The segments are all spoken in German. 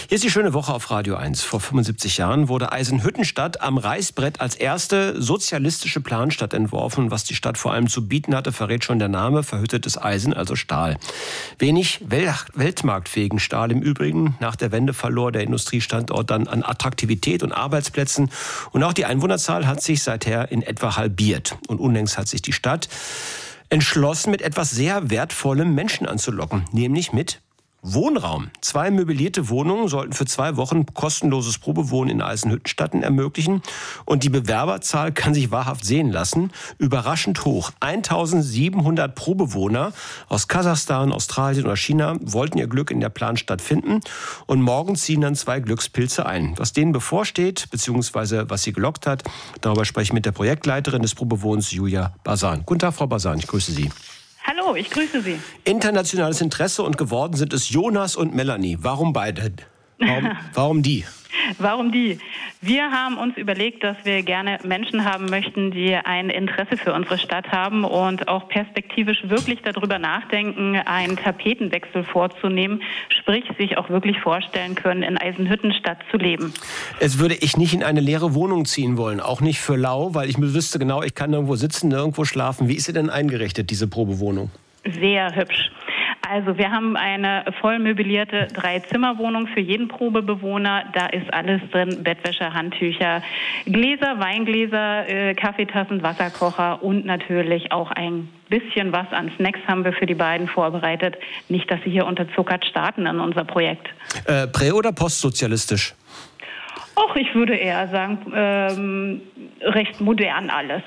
Hier ist die schöne Woche auf Radio 1. Vor 75 Jahren wurde Eisenhüttenstadt am Reißbrett als erste sozialistische Planstadt entworfen. Was die Stadt vor allem zu bieten hatte, verrät schon der Name: verhüttetes Eisen, also Stahl. Wenig weltmarktfähigen Stahl im Übrigen. Nach der Wende verlor der Industriestandort dann an Attraktivität und Arbeitsplätzen. Und auch die Einwohnerzahl hat sich seither in etwa halbiert. Und unlängst hat sich die Stadt entschlossen, mit etwas sehr Wertvollem Menschen anzulocken, nämlich mit Wohnraum. 2 möblierte Wohnungen sollten für 2 Wochen kostenloses Probewohnen in Eisenhüttenstadt ermöglichen. Und die Bewerberzahl kann sich wahrhaft sehen lassen. Überraschend hoch. 1700 Probewohner aus Kasachstan, Australien oder China wollten ihr Glück in der Planstadt finden. Und morgen ziehen dann 2 Glückspilze ein. Was denen bevorsteht, beziehungsweise was sie gelockt hat, darüber spreche ich mit der Projektleiterin des Probewohnens, Julia Basan. Guten Tag, Frau Basan, ich grüße Sie. Hallo, ich grüße Sie. Internationales Interesse und geworden sind es Jonas und Melanie. Warum beide? Warum die? Warum die? Wir haben uns überlegt, dass wir gerne Menschen haben möchten, die ein Interesse für unsere Stadt haben und auch perspektivisch wirklich darüber nachdenken, einen Tapetenwechsel vorzunehmen, sprich sich auch wirklich vorstellen können, in Eisenhüttenstadt zu leben. Es würde ich nicht in eine leere Wohnung ziehen wollen, auch nicht für lau, weil ich wüsste genau, ich kann irgendwo sitzen, nirgendwo schlafen. Wie ist sie denn eingerichtet, diese Probewohnung? Sehr hübsch. Also wir haben eine voll möblierte 3-Zimmer-Wohnung für jeden Probebewohner. Da ist alles drin: Bettwäsche, Handtücher, Gläser, Weingläser, Kaffeetassen, Wasserkocher und natürlich auch ein bisschen was an Snacks haben wir für die beiden vorbereitet. Nicht, dass sie hier unterzuckert starten in unser Projekt. Prä- oder postsozialistisch? Och, ich würde eher sagen, recht modern alles.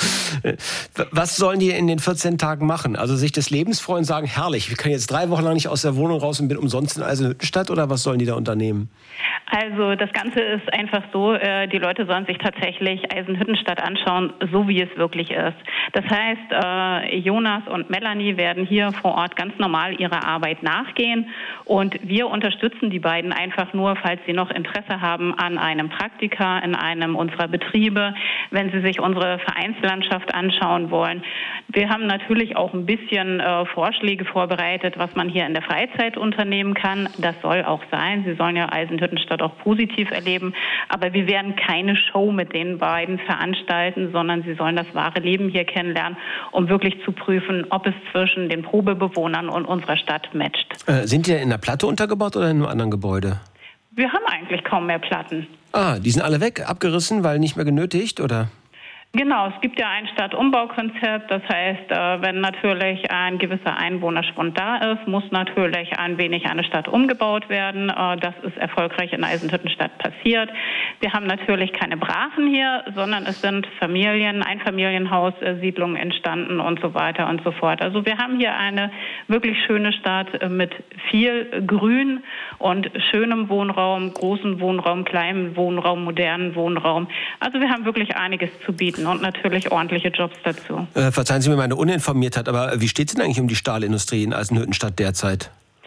Was sollen die in den 14 Tagen machen? Also sich des Lebens freuen, sagen, herrlich, wir können jetzt 3 Wochen lang nicht aus der Wohnung raus und bin umsonst in Eisenhüttenstadt, oder was sollen die da unternehmen? Also das Ganze ist einfach so, die Leute sollen sich tatsächlich Eisenhüttenstadt anschauen, so wie es wirklich ist. Das heißt, Jonas und Melanie werden hier vor Ort ganz normal ihrer Arbeit nachgehen und wir unterstützen die beiden einfach nur, falls sie noch Interesse haben an einem Praktika in einem unserer Betriebe, wenn sie sich unsere Vereinslandschaft anschauen wollen. Wir haben natürlich auch ein bisschen Vorschläge vorbereitet, was man hier in der Freizeit unternehmen kann. Das soll auch sein. Sie sollen ja Eisenhüttenstadt auch positiv erleben. Aber wir werden keine Show mit den beiden veranstalten, sondern sie sollen das wahre Leben hier kennenlernen, um wirklich zu prüfen, ob es zwischen den Probebewohnern und unserer Stadt matcht. Sind die in der Platte untergebaut oder in einem anderen Gebäude? Wir haben eigentlich kaum mehr Platten. Ah, die sind alle weg, abgerissen, weil nicht mehr genötigt, oder? Genau, es gibt ja ein Stadtumbaukonzept. Das heißt, wenn natürlich ein gewisser Einwohnerschwund da ist, muss natürlich ein wenig eine Stadt umgebaut werden. Das ist erfolgreich in Eisenhüttenstadt passiert. Wir haben natürlich keine Brachen hier, sondern es sind Familien, Einfamilienhaussiedlungen entstanden und so weiter und so fort. Also wir haben hier eine wirklich schöne Stadt mit viel Grün und schönem Wohnraum, großen Wohnraum, kleinem Wohnraum, modernen Wohnraum. Also wir haben wirklich einiges zu bieten. Und natürlich ordentliche Jobs dazu. Verzeihen Sie mir meine Uninformiertheit, aber wie steht es denn eigentlich um die Stahlindustrie in Eisenhüttenstadt derzeit?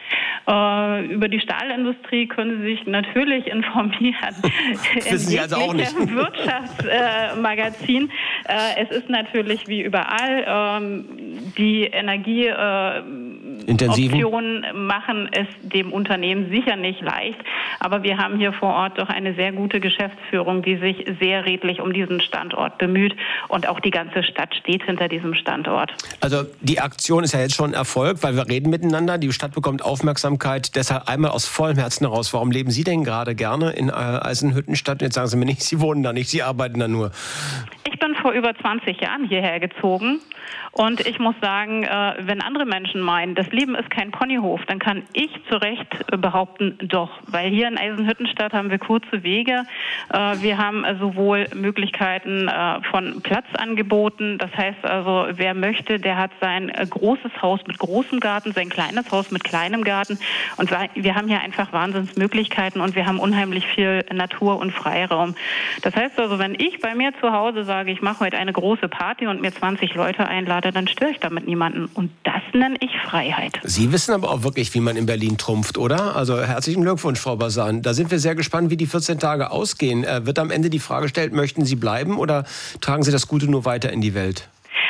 Über die Stahlindustrie können Sie sich natürlich informieren. Das wissen Sie also auch nicht. Wirtschaftsmagazin. Es ist natürlich wie überall. Die Energieoptionen machen es dem Unternehmen sicher nicht leicht. Aber wir haben hier vor Ort doch eine sehr gute Geschäftsführung, die sich sehr redlich um diesen Standort bemüht. Und auch die ganze Stadt steht hinter diesem Standort. Also die Aktion ist ja jetzt schon ein Erfolg, weil wir reden miteinander. Die Stadt bekommt Aufmerksamkeit. Deshalb einmal aus vollem Herzen heraus. Warum leben Sie denn gerade gerne in Eisenhüttenstadt? Jetzt sagen Sie mir nicht, Sie wohnen da nicht, Sie arbeiten da nur. Ich bin vor über 20 Jahren hierher gezogen und ich muss sagen, wenn andere Menschen meinen, das Leben ist kein Ponyhof, dann kann ich zu Recht behaupten, doch. Weil hier in Eisenhüttenstadt haben wir kurze Wege. Wir haben sowohl Möglichkeiten von Platzangeboten, das heißt also, wer möchte, der hat sein großes Haus mit großem Garten, sein kleines Haus mit kleinem Garten und wir haben hier einfach Wahnsinnsmöglichkeiten und wir haben unheimlich viel Natur und Freiraum. Das heißt also, wenn ich bei mir zu Hause sage, ich mache heute eine große Party und mir 20 Leute einlade, dann störe ich damit niemanden. Und das nenne ich Freiheit. Sie wissen aber auch wirklich, wie man in Berlin trumpft, oder? Also herzlichen Glückwunsch, Frau Basan. Da sind wir sehr gespannt, wie die 14 Tage ausgehen. Wird am Ende die Frage gestellt, möchten Sie bleiben oder tragen Sie das Gute nur weiter in die Welt?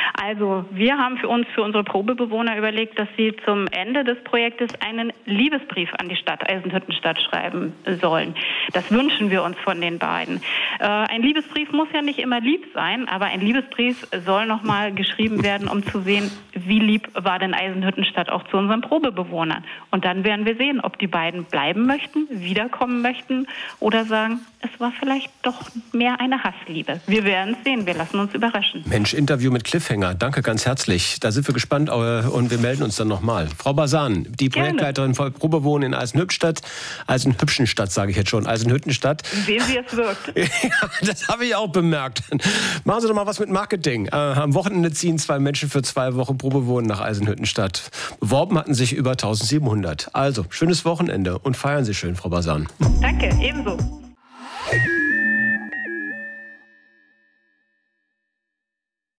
Also wir haben für unsere Probebewohner überlegt, dass sie zum Ende des Projektes einen Liebesbrief an die Stadt Eisenhüttenstadt schreiben sollen. Das wünschen wir uns von den beiden. Ein Liebesbrief muss ja nicht immer lieb sein, aber ein Liebesbrief soll nochmal geschrieben werden, um zu sehen, wie lieb war denn Eisenhüttenstadt auch zu unseren Probebewohnern. Und dann werden wir sehen, ob die beiden bleiben möchten, wiederkommen möchten oder sagen, es war vielleicht doch mehr eine Hassliebe. Wir werden es sehen, wir lassen uns überraschen. Mensch, Interview mit Cliffhanger, danke ganz herzlich. Da sind wir gespannt und wir melden uns dann nochmal. Frau Basan, die Projektleiterin von Probewohnen in Eisenhüttenstadt, sage ich jetzt schon, Eisenhüttenstadt. Sehen Sie, es wirkt. Ja, das habe ich auch bemerkt. Machen Sie doch mal was mit Marketing. Am Wochenende ziehen 2 Menschen für 2 Wochen Probewohnen nach Eisenhüttenstadt. Beworben hatten sich über 1700. Also, schönes Wochenende und feiern Sie schön, Frau Basan. Danke, ebenso.